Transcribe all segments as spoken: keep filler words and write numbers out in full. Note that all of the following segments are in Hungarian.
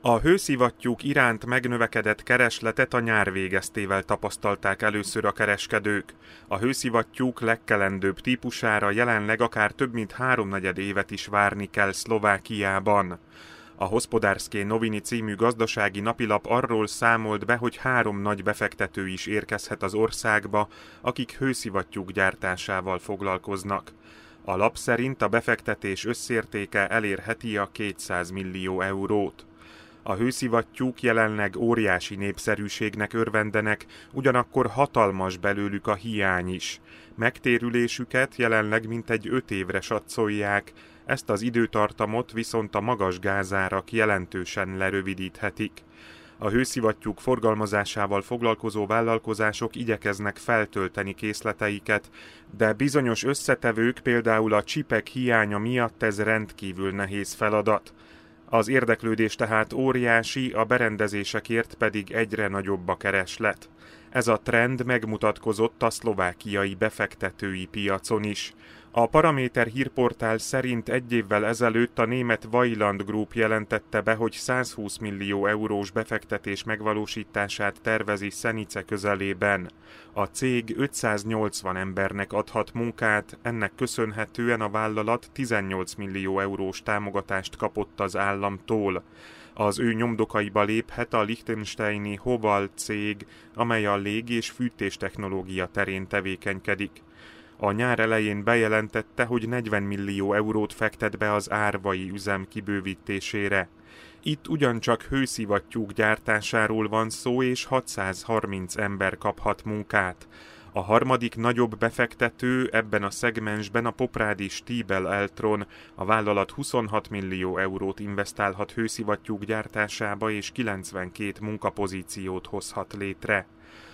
A hőszivattyúk iránt megnövekedett keresletet a nyár végeztével tapasztalták először a kereskedők. A hőszivattyúk legkelendőbb típusára jelenleg akár több mint háromnegyed évet is várni kell Szlovákiában. A Hospodárské noviny című gazdasági napilap arról számolt be, hogy három nagy befektető is érkezhet az országba, akik hőszivattyúk gyártásával foglalkoznak. A lap szerint a befektetés összértéke elérheti a kétszáz millió eurót. A hőszivattyúk jelenleg óriási népszerűségnek örvendenek, ugyanakkor hatalmas belőlük a hiány is. Megtérülésüket jelenleg mintegy öt évre satszolják, ezt az időtartamot viszont a magas gázárak jelentősen lerövidíthetik. A hőszivattyúk forgalmazásával foglalkozó vállalkozások igyekeznek feltölteni készleteiket, de bizonyos összetevők, például a csipek hiánya miatt ez rendkívül nehéz feladat. Az érdeklődés tehát óriási, a berendezésekért pedig egyre nagyobb a kereslet. Ez a trend megmutatkozott a szlovákiai befektetői piacon is. A Paraméter hírportál szerint egy évvel ezelőtt a német Wieland Group jelentette be, hogy százhúsz millió eurós befektetés megvalósítását tervezi Szenice közelében. A cég ötszáznyolcvan embernek adhat munkát, ennek köszönhetően a vállalat tizennyolc millió eurós támogatást kapott az államtól. Az ő nyomdokaiba léphet a liechtensteini Hoval cég, amely a lég- és fűtéstechnológia terén tevékenykedik. A nyár elején bejelentette, hogy negyven millió eurót fektet be az árvai üzem kibővítésére. Itt ugyancsak hőszivattyúk gyártásáról van szó, és hatszázharminc ember kaphat munkát. A harmadik nagyobb befektető ebben a szegmensben a poprádi Stiebel Eltron, a vállalat huszonhat millió eurót investálhat hőszivattyúk gyártásába, és kilencvenkét munkapozíciót hozhat létre.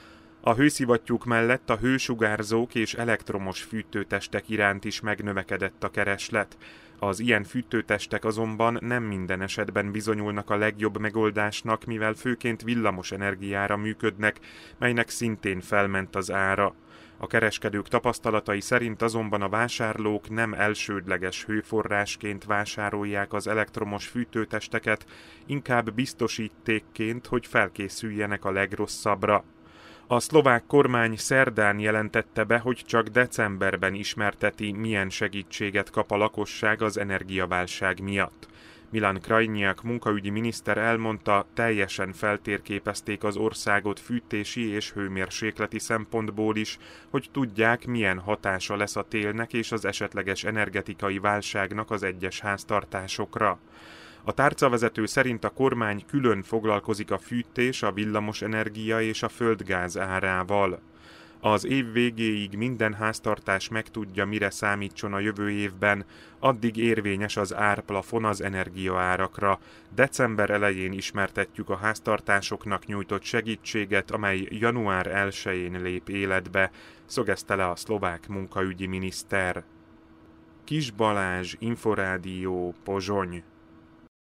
A hőszivattyúk mellett a hősugárzók és elektromos fűtőtestek iránt is megnövekedett a kereslet. Az ilyen fűtőtestek azonban nem minden esetben bizonyulnak a legjobb megoldásnak, mivel főként villamos energiára működnek, melynek szintén felment az ára. A kereskedők tapasztalatai szerint azonban a vásárlók nem elsődleges hőforrásként vásárolják az elektromos fűtőtesteket, inkább biztosítékként, hogy felkészüljenek a legrosszabbra. A szlovák kormány szerdán jelentette be, hogy csak decemberben ismerteti, milyen segítséget kap a lakosság az energiaválság miatt. Milan Krajniak munkaügyi miniszter elmondta, teljesen feltérképezték az országot fűtési és hőmérsékleti szempontból is, hogy tudják, milyen hatása lesz a télnek és az esetleges energetikai válságnak az egyes háztartásokra. A tárcavezető szerint a kormány külön foglalkozik a fűtés, a villamosenergia és a földgáz árával. Az év végéig minden háztartás megtudja, mire számítson a jövő évben, addig érvényes az árplafon az energiaárakra. December elején ismertetjük a háztartásoknak nyújtott segítséget, amely január elsején lép életbe, szögezte le a szlovák munkaügyi miniszter. Kis Balázs, Inforádió, Pozsony.